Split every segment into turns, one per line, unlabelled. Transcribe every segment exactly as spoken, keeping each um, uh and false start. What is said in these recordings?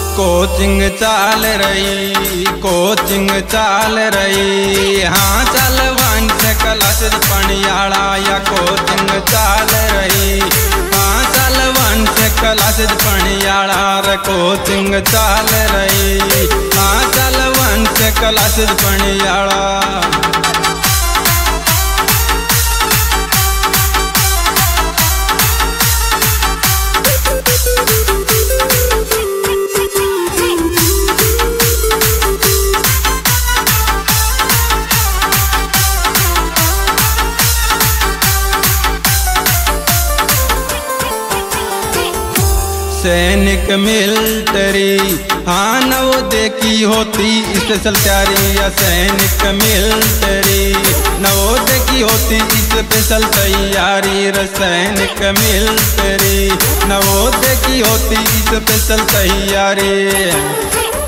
Coaching चाल रही coaching चाल रही हाँ चल वंश क्लासेस पणियाड़ा या कोचिंग चाल रही हाँ चल वंश क्लासेस पणियाड़ा रे कोचिंग चाल रही हाँ चल वंश क्लासेस पणियाड़ा। सैनिक मिलिट्री हाँ नवोदय की होती स्पेशल तैयारी या सैनिक मिलिट्री नवोदय की होती स्पेशल तैयारी रे सैनिक मिलिट्री नवोदय की होती स्पेशल तैयारी।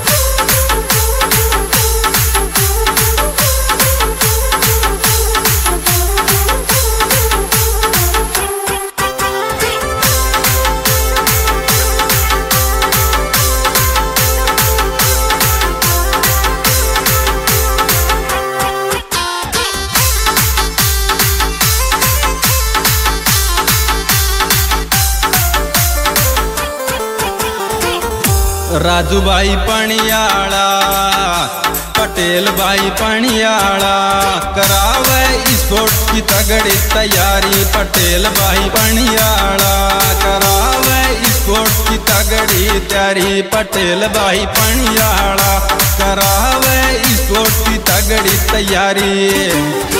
राजू भाई पणियाड़ा पटेल भाई पणियाड़ा करावे स्पोर्ट्स की तगड़ी तैयारी पटेल भाई पणियाड़ा करावे स्पोर्ट्स की तगड़ी तैयारी पटेल भाई पणियाड़ा करावे स्पोर्ट्स की तगड़ी तैयारी।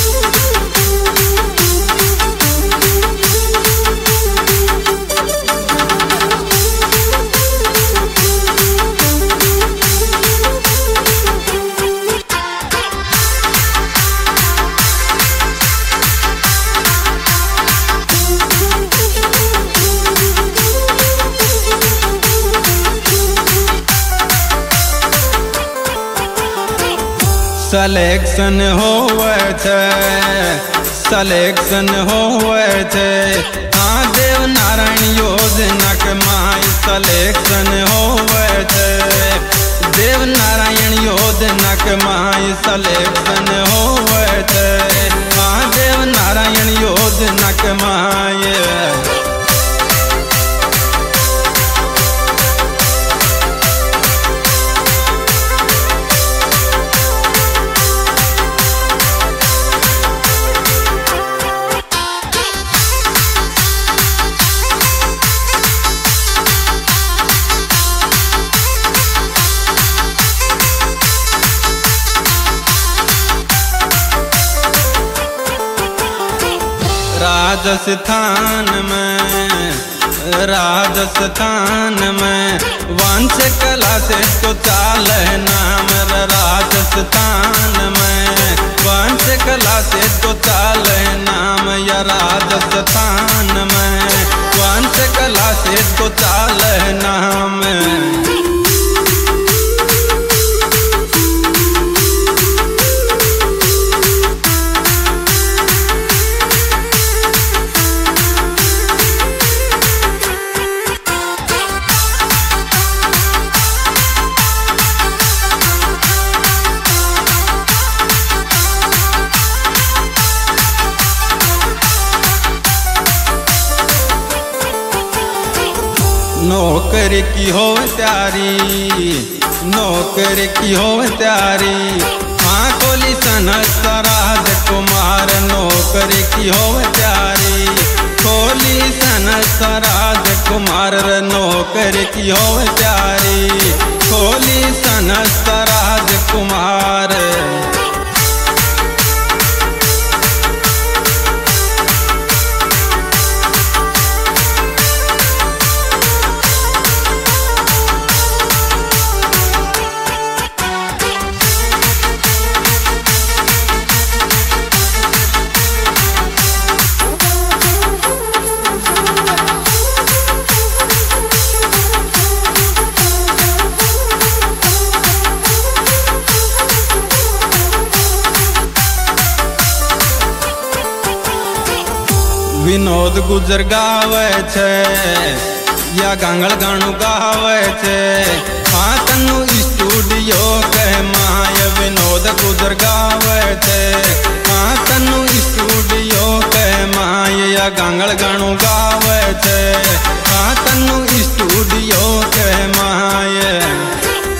सलेक्शन होवे छे सलेक्शन होवे छे हाँ देव नारायण योजना के माई सलेक्शन होवे छे देव नारायण योजना के माई सलेक्शन होवे छे हाँ देव नारायण योजना के माई। राजस्थान में राजस्थान में वंश क्लासेस को चाल है नाम राजस्थान में वंश क्लासेस को चाल है नाम या राजस्थान में वंश क्लासेस को चाल है नाम। नौकरी की हो तैयारी नौकरी की हो तैयारी हाँ कोली सनत राजकुमार नौकरी की हो तैयारी कोली सनत राजकुमार नौकरी की हो तैयारी कोली सनत राजकुमार। विनोद गुजर गावे छे या गांगल गाणु गावे छे या गांगड़ गाणु गा